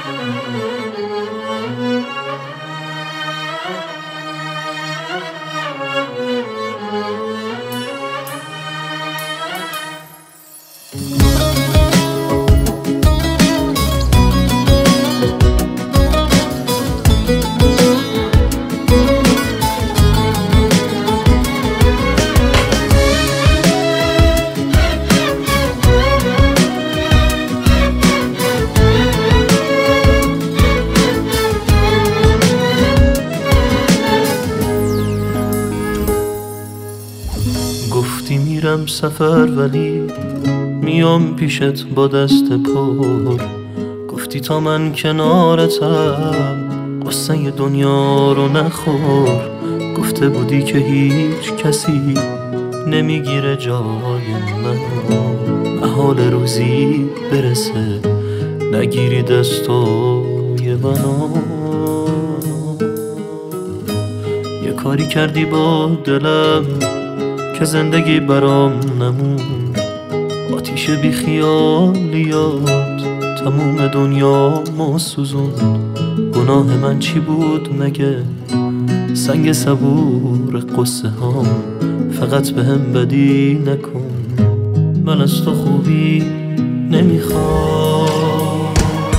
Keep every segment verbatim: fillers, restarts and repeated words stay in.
گفتی میرم سفر ولی میام پیشت با دست پر. گفتی تا من کنارتم قصه دنیا رو نخور. گفته بودی که هیچ کسی نمیگیره جای منو. محال روزی برسه نگیری دستای منو. یه کاری کردی با دلم که زندگی برام نمون. آتیش بی خیالیات تموم دنیا ما سوزون. گناه من چی بود مگه؟ سنگ صبور قصه هام فقط به هم بدی نکن. من از تو خوبی نمیخوام.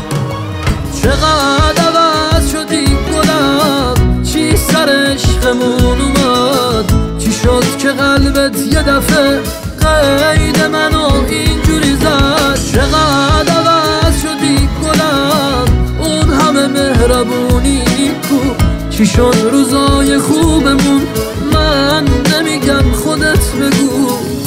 چقدر عوض شدی گلم، چی سر عشقمون اومد؟ چی شد که قلبت یه دفعه قید منو اینجوری زد؟ چقدر عوض شدی گلم، اون همه مهربونی کو؟ چی شد روزای خوبمون؟ من نمیگم خودت بگو.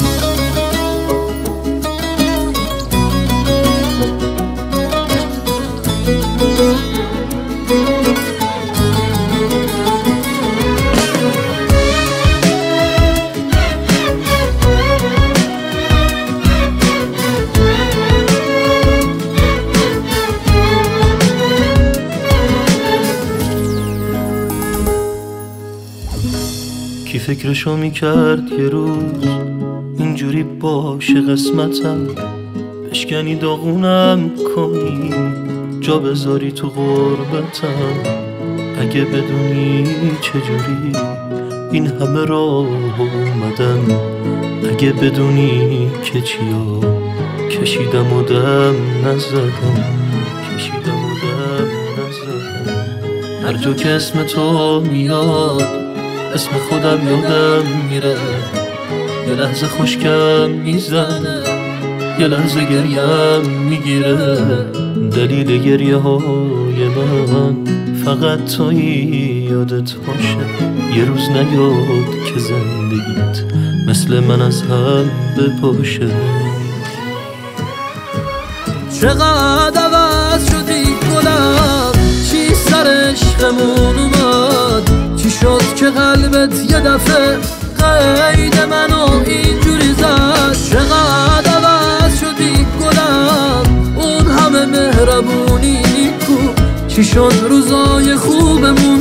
کی فکرشو میکرد یه روز اینجوری باشه قسمتم؟ بشکنی داغونم کنی جا بذاری تو غربتم. اگه بدونی چجوری این همه راه اومدم. اگه بدونی که چیا کشیدم و دم نزدم. کشیدم و دم نزدم. هر جا که اسم تو میاد اسم خودم یادم میره. یه لحظه خشکم میزنه، یه لحظه گریم میگیره. دلیل گریه های من فقط تویی یادت باشه. یه روز نیاد که زندگیت مثل من از هم بپاشه. چقدر عوض شدی گلم، چی سر عشقمون اومد؟ چی شد که قلبت یه دفعه قید منو اینجوری زد؟ چقدر عوض شدی گلم، اون همه مهربونی کو؟ چی شد روزای خوبمون؟